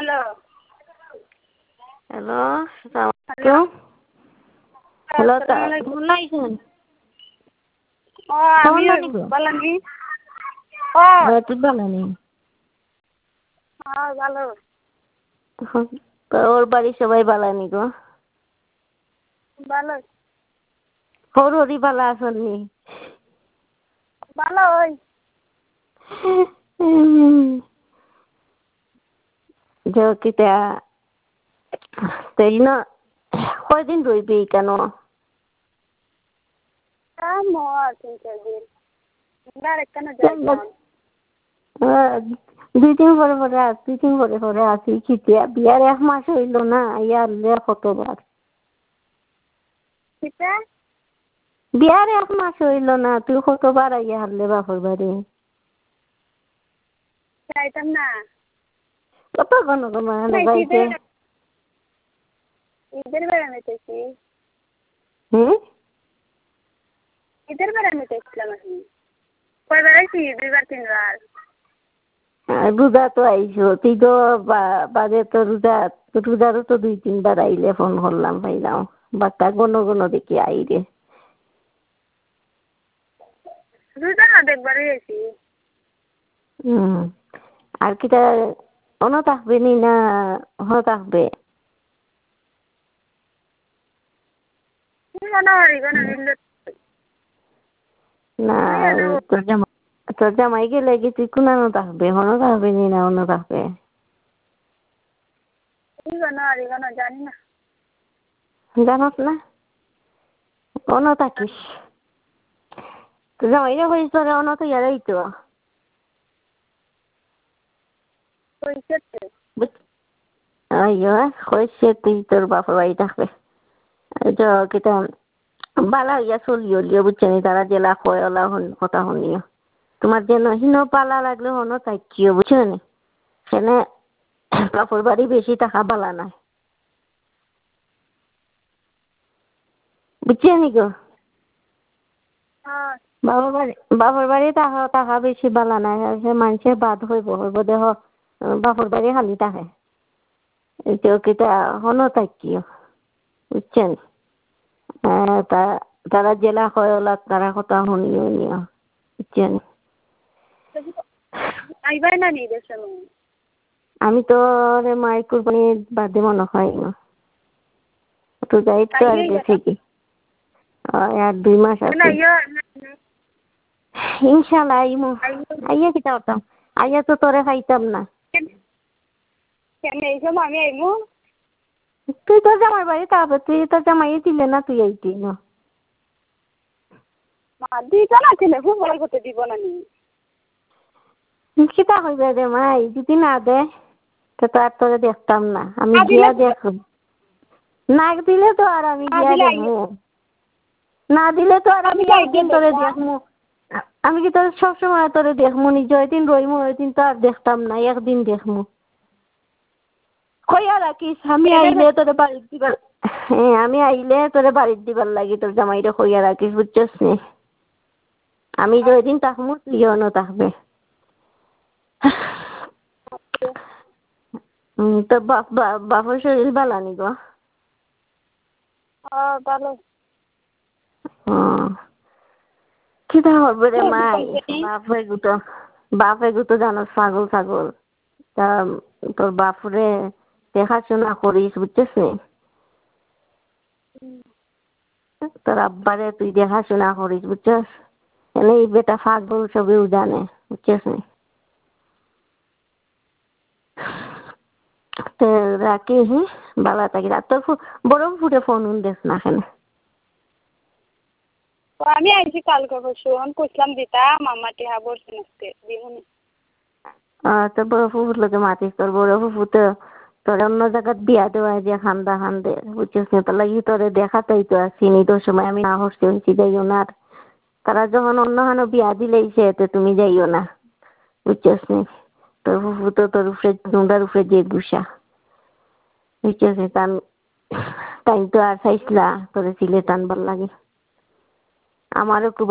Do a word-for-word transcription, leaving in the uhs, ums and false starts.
Hello hello আসসালামু hello আলাইকুম hello আসসালামু আলাইকুম কেমন আছেন? ও কেমন আমি জানি গো? বালানি ও হ্যাঁ তুই ভালো নেই হ্যাঁ ভালো তো ওর বাড়ির সবাই ভালো নি গো? ভালো ওর হরি ভালো আসেননি ভালো ওই কিতা তাই না কয়দিন রইবি কেন? মো আছে দিন ডাইরেক্ট কেন যাইতাম দুই দিন পরে পরে আস দুই দিন পরে পরে আসি খিতিয়া বিয়ার এক মাস হইল না ইয়ার কতবার কিতা বিয়ার এক মাস হইল না তুই কতবার আইয়া হারলে বাপর বাড়ি যাইতাম না কত ঘন ঘন আনে বাড়িতে ঈদের বেড়া নিতেছি হুম ঈদের বেড়া নিতেছিলাম আমি কয়বার আইছি দুইবার তিনবার রোজা তো আইসো তুই তো বাজে তো রোজা রোজারও তো দুই তিনবার আইলে ফোন করলাম পাইলাম বাচ্চা গণ গণ দেখি আইরে রোজা না দেখবারই আইছি হুম আর কিটা অন থাকবে নি না হ থাকবে না তোর জামাই তোর জামাই গেলে কি তুই কোনানো থাকবে হনো থাকবে নি না অন্য থাকবে জানি না জানাস না অন থাকিস তোর জামাইরে হয়েছ তোরে অন তো ইয়ারাই তো আইয়ো হয়েছে তুই তোর বাপের বাড়ি থাকবে তো কিটা বালা হইয়া চলি হলিও বুঝছেনি তারা জেলা কয় ওলা কথা শুনিও তোমার যেন হিন পালা লাগলে হনো থাকিও বুঝছো নি সেনে বাপর বাড়ি বেশি টাকা বালা নাই বুঝছো নি গো বাবার বাড়ি বাপর বাড়ি টাকা টাকা বেশি বালা নাই সে মানুষের বাদ হইব হইব দেহ বাপর বাড়ি খালি থাকে তো কিটা হনো থাকিও বুঝছেন তা তারা জেলা কয় ওলা তারা কথা শুনিও নিও বুঝছেন আইবাই না নি দেশের আমি তো রে মায়ের কুরবানি বাদে মনে হয় না তো যাই তো আর গেছে কি আর দুই মাস আছে ইনশাল্লাহ আইমু আইয়া কিতা হতাম আইয়া তো তোরে খাইতাম না আমি আইমু তুই তো জামাই বাড়ি তারপর তুই তো জামাই দিলে না তুই আইতি না দিতা না ছেলে খুব বড় করতে দিব না নি কিতা হইবে রে মাই যদি না দে তো তো আর তোরে দেখতাম না আমি গিয়া দেখব না দিলে তো আর আমি গিয়া দেখবো না দিলে তো আর আমি একদিন তোরে দেখবো আমি কি তোর সবসময় তোরে দেখবো নি যেদিন রইমু ওই দিন তো আর দেখতাম না একদিন দেখবো কইয়া রাখিস আমি আইলে তোরে বাড়ির দিবার হ্যাঁ আমি আইলে তোরে বাড়ির দিবার লাগি তোর জামাইরে কইয়া রাখিস বুঝছস নি আমি যে ওই দিন থাকবো তুইও না থাকবে তো বাপ বাপের শরীর ভালো নি গো ভালো কিতা হবে রে মাই বাপে গুতো বাপে গুতো জানো ছাগল ছাগল তা তোর বাপরে দেখাশোনা করিস বুঝছিস নি তোর আব্বারে তুই দেখাশোনা করিস বুঝছস এনে এই বেটা ছাগল সবেও জানে বুঝছিস নি তো রাখি হ্যাঁ বালা থাকি তোর বড় ফুটে ফোন দেখ না কেন আমি আইছি কালকে পরশু আমি কইছিলাম দিতা মামা টিহা বলছেন আজকে দিহুনি তোর বড় ফুফুর লোকে মাতিস তোর বড় ফুফু তো তোর অন্য জায়গাত বিয়া দেওয়া যে খান্দা খান্দে বুঝছিস না তার লাগি তোরে দেখাতেই তো আসিনি তোর সময় আমি না হসতে হয়েছি যাইও না তারা যখন অন্য হানো বিয়া দিলেইছে তো তুমি যাইও না বুঝছিস নি তোর ফুফু তো তোর উপরে তোমরার উপরে যে গুসা বুঝছিস নি টান টাইম তো আর চাইছিলা তোরে ছিলে টানবার লাগে আমারও খুব